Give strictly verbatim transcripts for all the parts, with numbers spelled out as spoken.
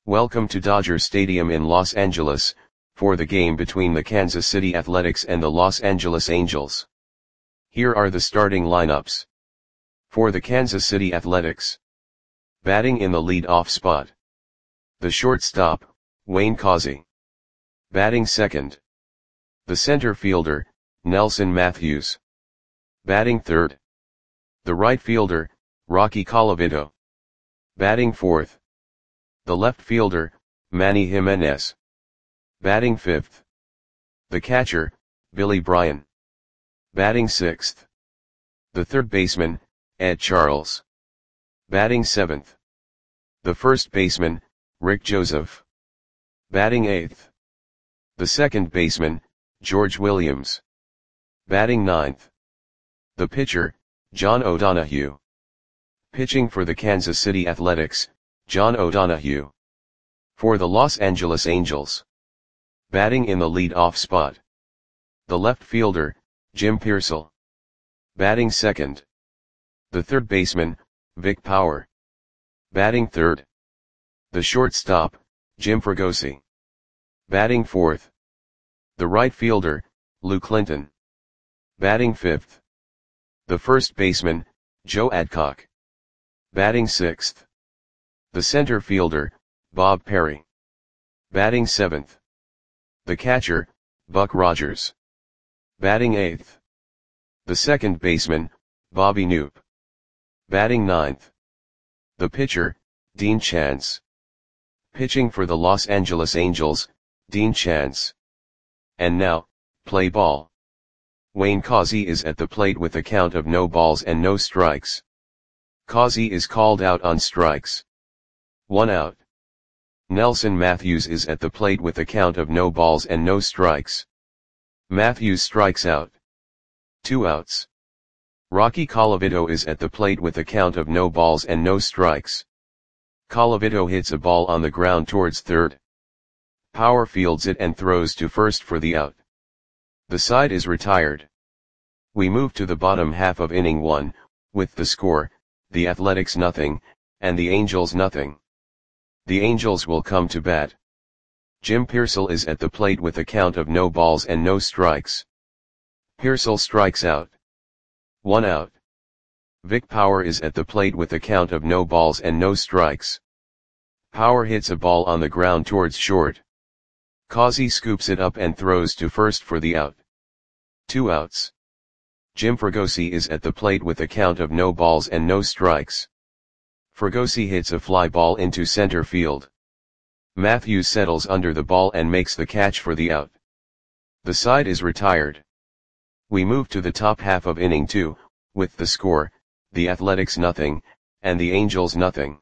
Welcome to Dodger Stadium in Los Angeles, for the game between the Kansas City Athletics and the Los Angeles Angels. Here are the starting lineups. For the Kansas City Athletics. Batting in the lead-off spot. The shortstop, Wayne Causey. Batting second. The center fielder, Nelson Matthews. Batting third. The right fielder, Rocky Colavito. Batting fourth. The left fielder, Manny Jimenez. Batting fifth. The catcher, Billy Bryan. Batting sixth. The third baseman, Ed Charles. Batting seventh. The first baseman, Rick Joseph. Batting eighth. The second baseman, George Williams. Batting ninth. The pitcher, John O'Donohue. Pitching for the Kansas City Athletics, John O'Donohue. For the Los Angeles Angels. Batting in the lead-off spot. The left fielder, Jim Piersall. Batting second. The third baseman, Vic Power. Batting third. The shortstop, Jim Fregosi. Batting fourth. The right fielder, Lou Clinton. Batting fifth. The first baseman, Joe Adcock. Batting sixth. The center fielder, Bob Perry. Batting seventh. The catcher, Buck Rogers. Batting eighth. The second baseman, Bobby Knoop. Batting ninth. The pitcher, Dean Chance. Pitching for the Los Angeles Angels, Dean Chance. And now, play ball. Wayne Causey is at the plate with a count of no balls and no strikes. Causey is called out on strikes. One out. Nelson Matthews is at the plate with a count of no balls and no strikes. Matthews strikes out. Two outs. Rocky Colavito is at the plate with a count of no balls and no strikes. Colavito hits a ball on the ground towards third. Power fields it and throws to first for the out. The side is retired. We move to the bottom half of inning one, with the score, the Athletics nothing, and the Angels nothing. The Angels will come to bat. Jim Piersall is at the plate with a count of no balls and no strikes. Piersall strikes out. One out. Vic Power is at the plate with a count of no balls and no strikes. Power hits a ball on the ground towards short. Causey scoops it up and throws to first for the out. Two outs. Jim Fregosi is at the plate with a count of no balls and no strikes. Fregosi hits a fly ball into center field. Matthews settles under the ball and makes the catch for the out. The side is retired. We move to the top half of inning two, with the score, the Athletics nothing, and the Angels nothing.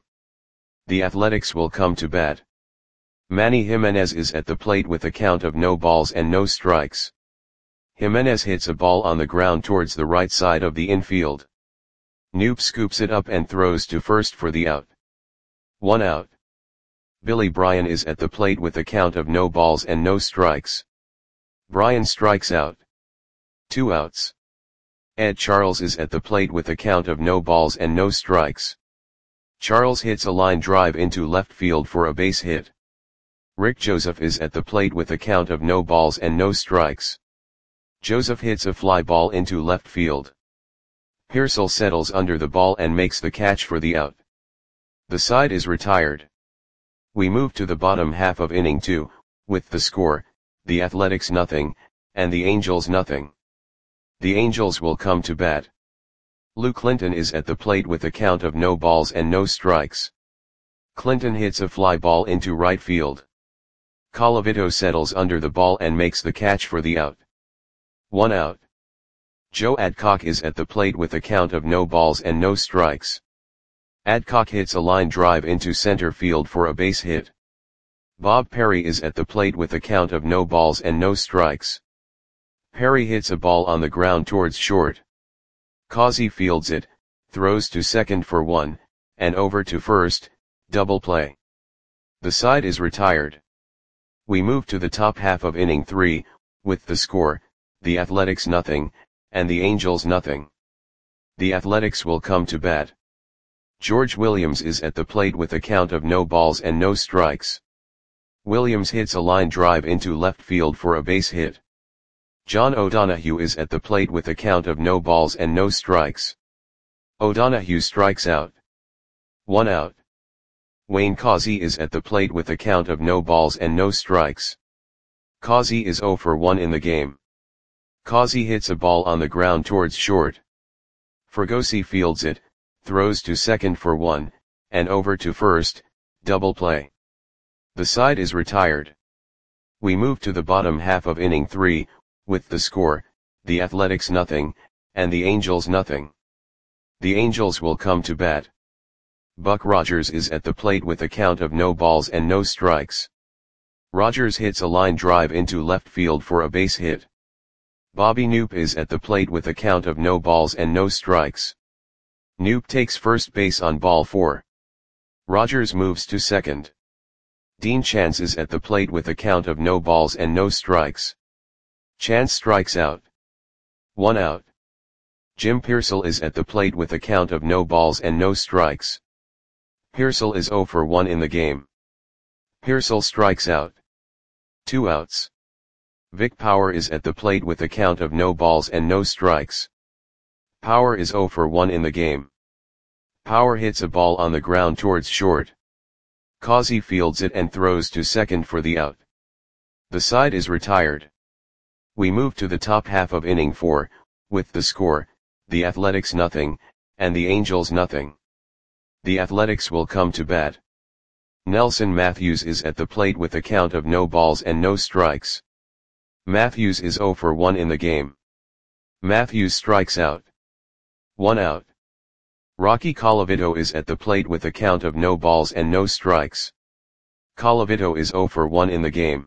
The Athletics will come to bat. Manny Jimenez is at the plate with a count of no balls and no strikes. Jimenez hits a ball on the ground towards the right side of the infield. Knoop scoops it up and throws to first for the out. One out. Billy Bryan is at the plate with a count of no balls and no strikes. Bryan strikes out. Two outs. Ed Charles is at the plate with a count of no balls and no strikes. Charles hits a line drive into left field for a base hit. Rick Joseph is at the plate with a count of no balls and no strikes. Joseph hits a fly ball into left field. Piersall settles under the ball and makes the catch for the out. The side is retired. We move to the bottom half of inning two, with the score, the Athletics nothing, and the Angels nothing. The Angels will come to bat. Lou Clinton is at the plate with a count of no balls and no strikes. Clinton hits a fly ball into right field. Colavito settles under the ball and makes the catch for the out. One out. Joe Adcock is at the plate with a count of no balls and no strikes. Adcock hits a line drive into center field for a base hit. Bob Perry is at the plate with a count of no balls and no strikes. Perry hits a ball on the ground towards short. Causey fields it, throws to second for one, and over to first, double play. The side is retired. We move to the top half of inning three, with the score, the Athletics nothing, and the Angels nothing. The Athletics will come to bat. George Williams is at the plate with a count of no balls and no strikes. Williams hits a line drive into left field for a base hit. John O'Donohue is at the plate with a count of no balls and no strikes. O'Donohue strikes out. One out. Wayne Causey is at the plate with a count of no balls and no strikes. Causey is oh for one in the game. Causey hits a ball on the ground towards short. Fregosi fields it, throws to second for one, and over to first, double play. The side is retired. We move to the bottom half of inning three, with the score, the Athletics nothing, and the Angels nothing. The Angels will come to bat. Buck Rogers is at the plate with a count of no balls and no strikes. Rogers hits a line drive into left field for a base hit. Bobby Knoop is at the plate with a count of no balls and no strikes. Knoop takes first base on ball four. Rogers moves to second. Dean Chance is at the plate with a count of no balls and no strikes. Chance strikes out. One out. Jim Pearsall is at the plate with a count of no balls and no strikes. Pearsall is oh for one in the game. Pearsall strikes out. Two outs. Vic Power is at the plate with a count of no balls and no strikes. Power is oh for one in the game. Power hits a ball on the ground towards short. Causey fields it and throws to second for the out. The side is retired. We move to the top half of inning four, with the score, the Athletics nothing, and the Angels nothing. The Athletics will come to bat. Nelson Matthews is at the plate with a count of no balls and no strikes. Matthews is oh for one in the game. Matthews strikes out. One out. Rocky Colavito is at the plate with a count of no balls and no strikes. Colavito is oh for one in the game.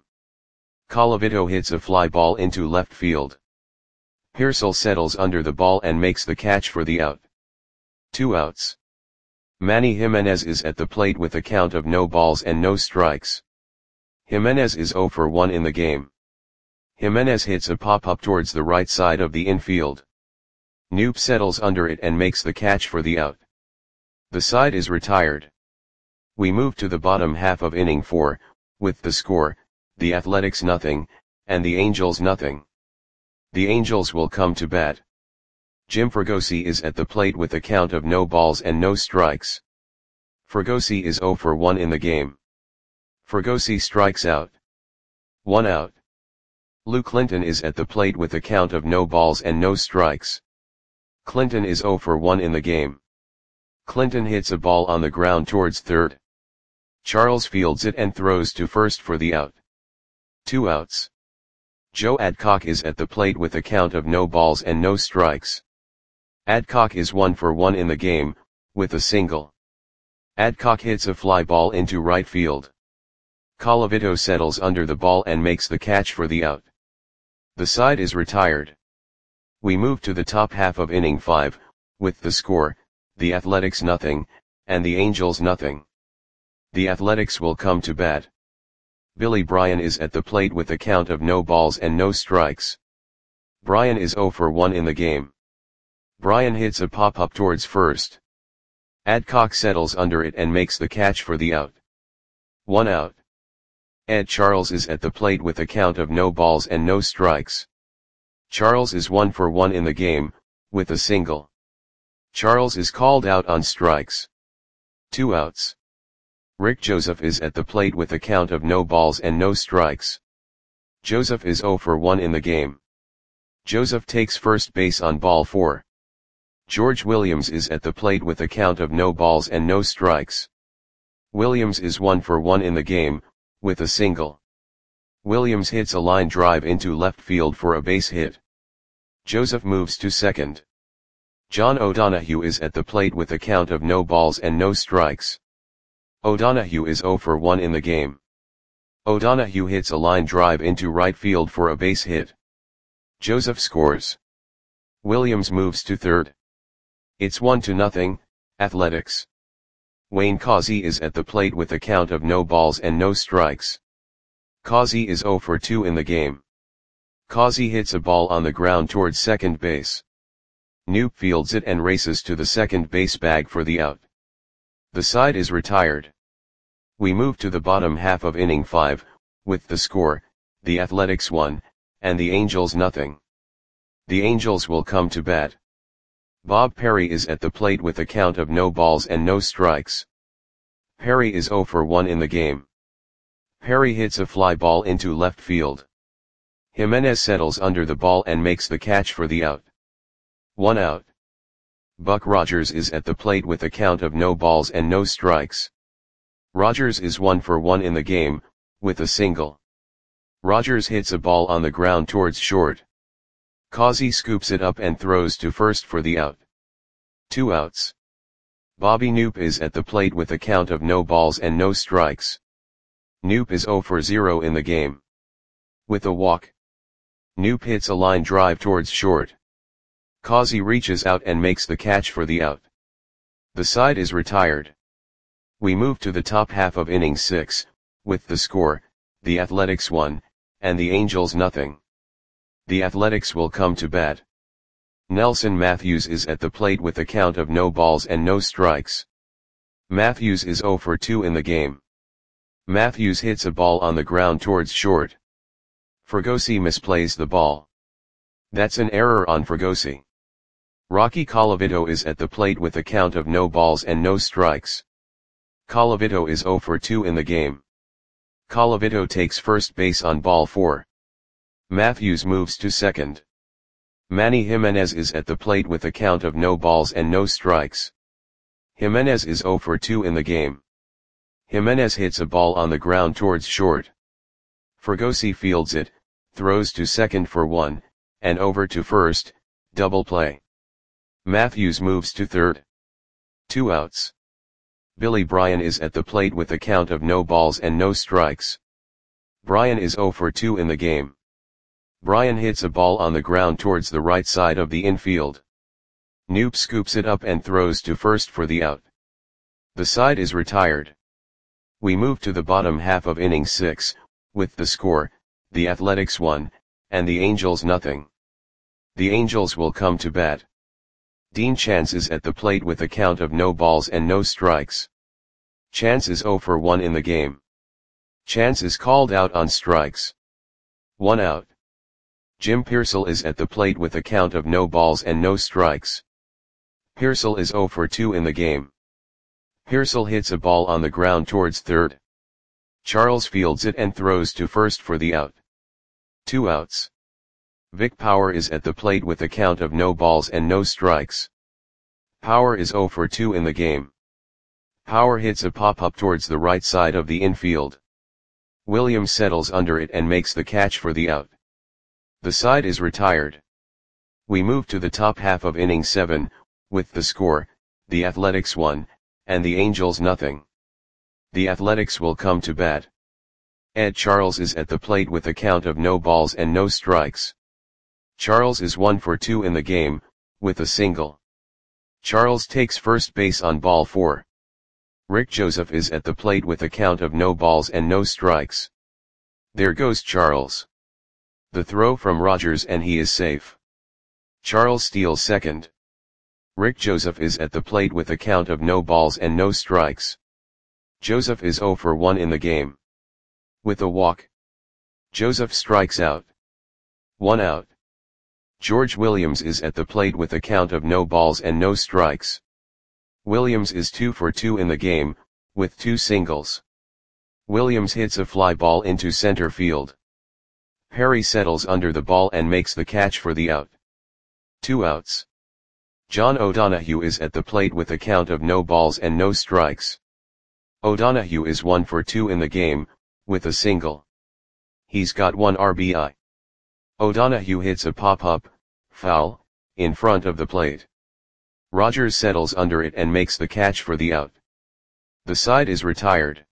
Colavito hits a fly ball into left field. Pearsall settles under the ball and makes the catch for the out. Two outs. Manny Jimenez is at the plate with a count of no balls and no strikes. Jimenez is oh for one in the game. Jimenez hits a pop-up towards the right side of the infield. Knoop settles under it and makes the catch for the out. The side is retired. We move to the bottom half of inning four, with the score, the Athletics nothing, and the Angels nothing. The Angels will come to bat. Jim Fregosi is at the plate with a count of no balls and no strikes. Fregosi is oh for one in the game. Fregosi strikes out. One out. Lou Clinton is at the plate with a count of no balls and no strikes. Clinton is oh for one in the game. Clinton hits a ball on the ground towards third. Charles fields it and throws to first for the out. Two outs. Joe Adcock is at the plate with a count of no balls and no strikes. Adcock is one for one in the game, with a single. Adcock hits a fly ball into right field. Colavito settles under the ball and makes the catch for the out. The side is retired. We move to the top half of inning five, with the score, the Athletics nothing, and the Angels nothing. The Athletics will come to bat. Billy Bryan is at the plate with a count of no balls and no strikes. Bryan is oh for one in the game. Bryan hits a pop-up towards first. Adcock settles under it and makes the catch for the out. One out. Ed Charles is at the plate with a count of no balls and no strikes. Charles is one for one in the game, with a single. Charles is called out on strikes. Two outs. Rick Joseph is at the plate with a count of no balls and no strikes. Joseph is oh for one in the game. Joseph takes first base on ball four. George Williams is at the plate with a count of no balls and no strikes. Williams is one for one in the game, with a single. Williams hits a line drive into left field for a base hit. Joseph moves to second. John O'Donohue is at the plate with a count of no balls and no strikes. O'Donohue is oh for one in the game. O'Donohue hits a line drive into right field for a base hit. Joseph scores. Williams moves to third. It's one to nothing, Athletics. Wayne Causey is at the plate with a count of no balls and no strikes. Causey is oh for two in the game. Causey hits a ball on the ground towards second base. Knoop fields it and races to the second base bag for the out. The side is retired. We move to the bottom half of inning five, with the score, the Athletics one, and the Angels nothing. The Angels will come to bat. Bob Perry is at the plate with a count of no balls and no strikes. Perry is oh for one in the game. Perry hits a fly ball into left field. Jimenez settles under the ball and makes the catch for the out. One out. Buck Rogers is at the plate with a count of no balls and no strikes. Rogers is one for one in the game, with a single. Rogers hits a ball on the ground towards short. Causey scoops it up and throws to first for the out. Two outs. Bobby Knoop is at the plate with a count of no balls and no strikes. Knoop is oh for zero in the game. With a walk. Knoop hits a line drive towards short. Causey reaches out and makes the catch for the out. The side is retired. We move to the top half of inning six, with the score, the Athletics one, and the Angels nothing. The Athletics will come to bat. Nelson Matthews is at the plate with a count of no balls and no strikes. Matthews is oh for two in the game. Matthews hits a ball on the ground towards short. Fregosi misplays the ball. That's an error on Fregosi. Rocky Colavito is at the plate with a count of no balls and no strikes. Colavito is oh for two in the game. Colavito takes first base on ball four. Matthews moves to second. Manny Jimenez is at the plate with a count of no balls and no strikes. Jimenez is oh for two in the game. Jimenez hits a ball on the ground towards short. Fregosi fields it, throws to second for one, and over to first, double play. Matthews moves to third. Two outs. Billy Bryan is at the plate with a count of no balls and no strikes. Bryan is oh for two in the game. Bryan hits a ball on the ground towards the right side of the infield. Knoop scoops it up and throws to first for the out. The side is retired. We move to the bottom half of inning six, with the score, the Athletics one, and the Angels nothing. The Angels will come to bat. Dean Chance is at the plate with a count of no balls and no strikes. Chance is oh for one in the game. Chance is called out on strikes. One out. Jim Piersall is at the plate with a count of no balls and no strikes. Piersall is oh for two in the game. Piersall hits a ball on the ground towards third. Charles fields it and throws to first for the out. Two outs. Vic Power is at the plate with a count of no balls and no strikes. Power is oh for two in the game. Power hits a pop-up towards the right side of the infield. Williams settles under it and makes the catch for the out. The side is retired. We move to the top half of inning seven, with the score, the Athletics one, and the Angels nothing. The Athletics will come to bat. Ed Charles is at the plate with a count of no balls and no strikes. Charles is one for two in the game, with a single. Charles takes first base on ball four. Rick Joseph is at the plate with a count of no balls and no strikes. There goes Charles. The throw from Rogers and he is safe. Charles steals second. Rick Joseph is at the plate with a count of no balls and no strikes. Joseph is oh for one in the game. With a walk. Joseph strikes out. One out. George Williams is at the plate with a count of no balls and no strikes. Williams is two for two in the game, with two singles. Williams hits a fly ball into center field. Perry settles under the ball and makes the catch for the out. Two outs. John O'Donohue is at the plate with a count of no balls and no strikes. O'Donohue is one for two in the game, with a single. He's got one R B I. O'Donohue hits a pop-up, foul, in front of the plate. Rogers settles under it and makes the catch for the out. The side is retired.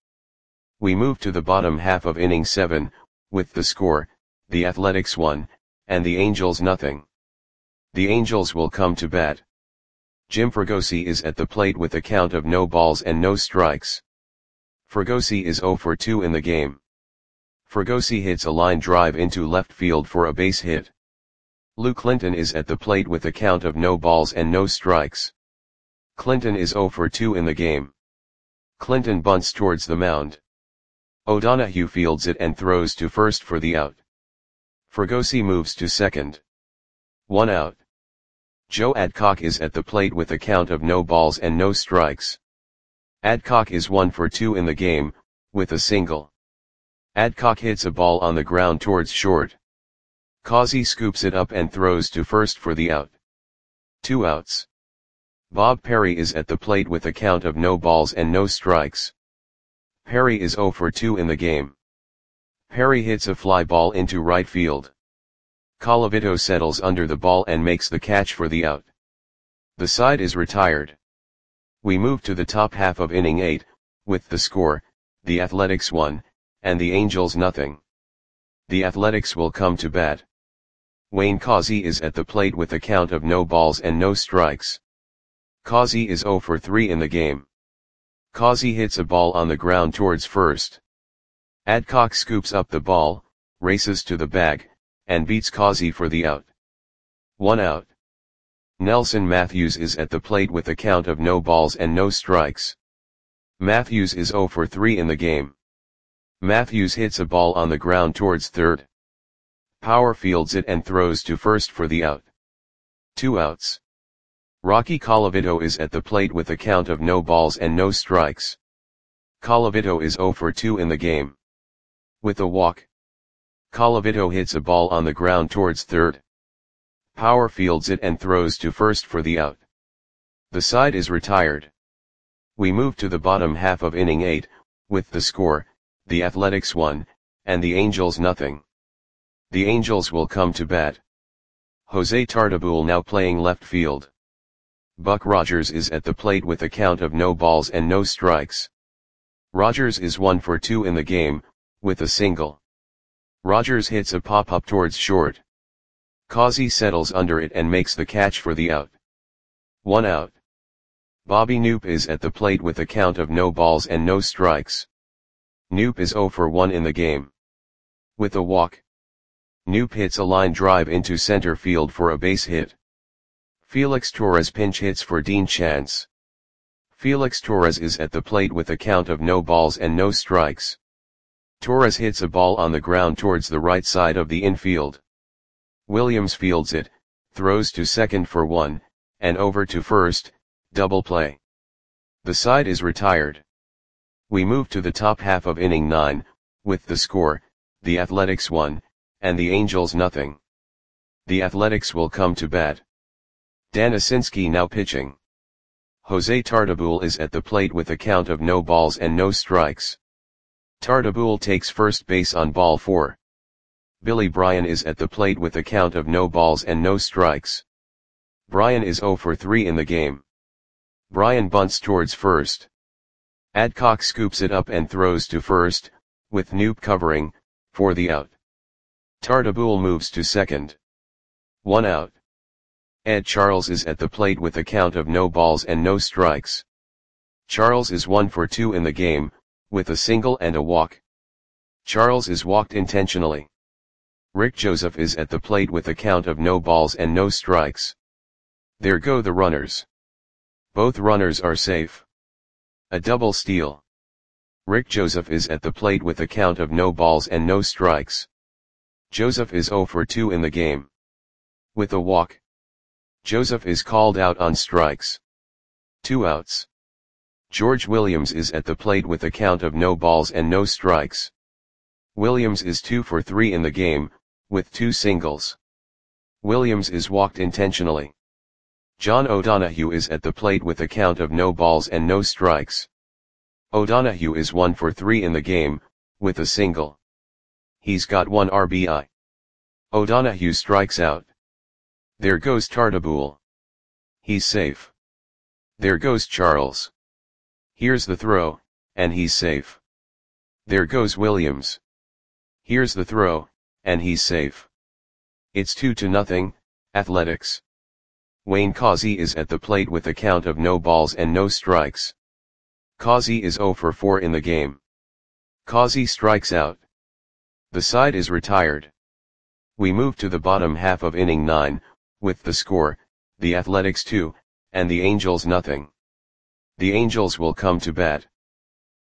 We move to the bottom half of inning seven, with the score, the Athletics one, and the Angels nothing. The Angels will come to bat. Jim Fregosi is at the plate with a count of no balls and no strikes. Fregosi is oh for two in the game. Fregosi hits a line drive into left field for a base hit. Lou Clinton is at the plate with a count of no balls and no strikes. Clinton is oh for two in the game. Clinton bunts towards the mound. O'Donoghue fields it and throws to first for the out. Fregosi moves to second. One out. Joe Adcock is at the plate with a count of no balls and no strikes. Adcock is one for two in the game, with a single. Adcock hits a ball on the ground towards short. Causey scoops it up and throws to first for the out. Two outs. Bob Perry is at the plate with a count of no balls and no strikes. Perry is oh for two in the game. Perry hits a fly ball into right field. Colavito settles under the ball and makes the catch for the out. The side is retired. We move to the top half of inning eight, with the score, the Athletics one, and the Angels nothing. The Athletics will come to bat. Wayne Causey is at the plate with a count of no balls and no strikes. Causey is oh for three in the game. Causey hits a ball on the ground towards first. Adcock scoops up the ball, races to the bag, and beats Causey for the out. One out. Nelson Matthews is at the plate with a count of no balls and no strikes. Matthews is oh for three in the game. Matthews hits a ball on the ground towards third. Power fields it and throws to first for the out. Two outs. Rocky Colavito is at the plate with a count of no balls and no strikes. Colavito is oh for two in the game. With a walk. Colavito hits a ball on the ground towards third. Power fields it and throws to first for the out. The side is retired. We move to the bottom half of inning eight, with the score, the Athletics one, and the Angels nothing. The Angels will come to bat. Jose Tartabull now playing left field. Buck Rogers is at the plate with a count of no balls and no strikes. Rogers is one for two in the game, with a single. Rogers hits a pop-up towards short. Causey settles under it and makes the catch for the out. One out. Bobby Knoop is at the plate with a count of no balls and no strikes. Knoop is oh for one in the game. With a walk. Knoop hits a line drive into center field for a base hit. Felix Torres pinch hits for Dean Chance. Felix Torres is at the plate with a count of no balls and no strikes. Torres hits a ball on the ground towards the right side of the infield. Williams fields it, throws to second for one, and over to first, double play. The side is retired. We move to the top half of inning nine, with the score, the Athletics one, and the Angels nothing. The Athletics will come to bat. Dan Asinski now pitching. Jose Tartabull is at the plate with a count of no balls and no strikes. Tartabull takes first base on ball four. Billy Bryan is at the plate with a count of no balls and no strikes. Bryan is oh for three in the game. Bryan bunts towards first. Adcock scoops it up and throws to first, with Knoop covering, for the out. Tartabull moves to second. One out. Ed Charles is at the plate with a count of no balls and no strikes. Charles is one for two in the game, with a single and a walk. Charles is walked intentionally. Rick Joseph is at the plate with a count of no balls and no strikes. There go the runners. Both runners are safe. A double steal. Rick Joseph is at the plate with a count of no balls and no strikes. Joseph is oh for two in the game. With a walk. Joseph is called out on strikes. Two outs. George Williams is at the plate with a count of no balls and no strikes. Williams is two for three in the game, with two singles. Williams is walked intentionally. John O'Donoghue is at the plate with a count of no balls and no strikes. O'Donoghue is one for three in the game, with a single. He's got one R B I. O'Donoghue strikes out. There goes Tartabull. He's safe. There goes Charles. Here's the throw, and he's safe. There goes Williams. Here's the throw, and he's safe. It's two to nothing, Athletics. Wayne Causey is at the plate with a count of no balls and no strikes. Causey is oh for four in the game. Causey strikes out. The side is retired. We move to the bottom half of inning nine, with the score, the Athletics two, and the Angels nothing. The Angels will come to bat.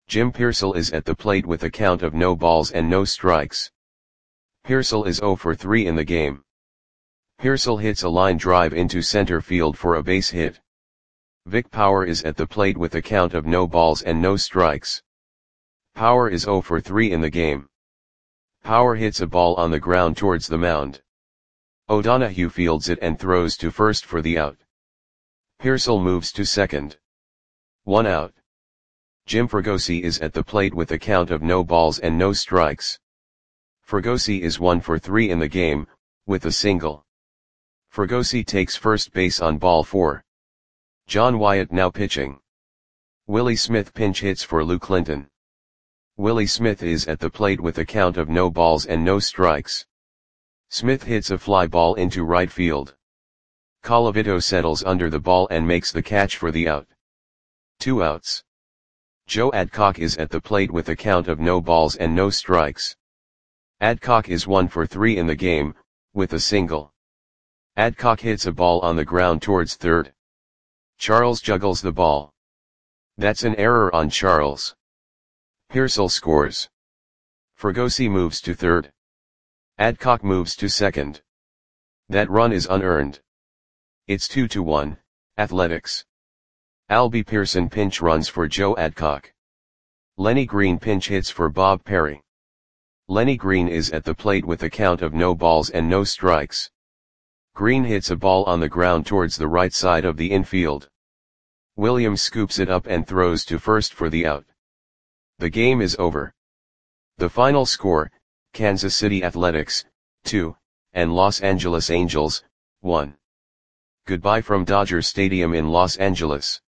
Jim Piersall is at the plate with a count of no balls and no strikes. Piersall is zero for three in the game. Piersall hits a line drive into center field for a base hit. Vic Power is at the plate with a count of no balls and no strikes. Power is zero for three in the game. Power hits a ball on the ground towards the mound. O'Donohue fields it and throws to first for the out. Piersall moves to second. One out. Jim Fregosi is at the plate with a count of no balls and no strikes. Fregosi is one for three in the game, with a single. Fregosi takes first base on ball four. John Wyatt now pitching. Willie Smith pinch hits for Lou Clinton. Willie Smith is at the plate with a count of no balls and no strikes. Smith hits a fly ball into right field. Colavito settles under the ball and makes the catch for the out. Two outs. Joe Adcock is at the plate with a count of no balls and no strikes. Adcock is one for three in the game, with a single. Adcock hits a ball on the ground towards third. Charles juggles the ball. That's an error on Charles. Piersall scores. Fregosi moves to third. Adcock moves to second. That run is unearned. It's two to one, Athletics. Albie Pearson pinch runs for Joe Adcock. Lenny Green pinch hits for Bob Perry. Lenny Green is at the plate with a count of no balls and no strikes. Green hits a ball on the ground towards the right side of the infield. Williams scoops it up and throws to first for the out. The game is over. The final score, Kansas City Athletics, two, and Los Angeles Angels, one. Goodbye from Dodger Stadium in Los Angeles.